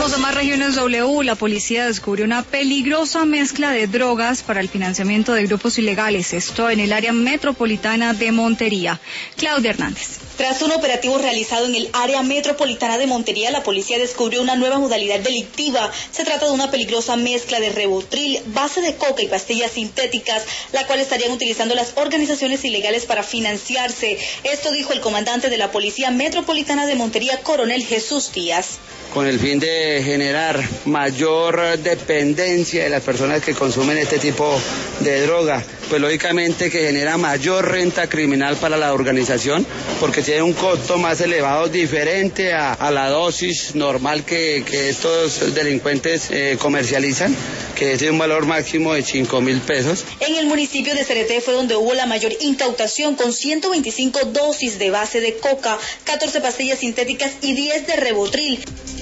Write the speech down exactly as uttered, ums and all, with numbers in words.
Los demás regiones W, la policía descubrió una peligrosa mezcla de drogas para el financiamiento de grupos ilegales, esto en el área metropolitana de Montería. Claudia Hernández. Tras un operativo realizado en el área metropolitana de Montería, la policía descubrió una nueva modalidad delictiva. Se trata de una peligrosa mezcla de Rivotril, base de coca y pastillas sintéticas, la cual estarían utilizando las organizaciones ilegales para financiarse. Esto dijo el comandante de la Policía Metropolitana de Montería, Coronel Jesús Díaz. Con el fin de generar mayor dependencia de las personas que consumen este tipo de droga, pues lógicamente que genera mayor renta criminal para la organización, porque tiene un costo más elevado, diferente a, a la dosis normal que, que estos delincuentes eh, comercializan, que tiene un valor máximo de cinco mil pesos. En el municipio de Cereté fue donde hubo la mayor incautación, con ciento veinticinco dosis de base de coca, catorce pastillas sintéticas y diez de Rivotril.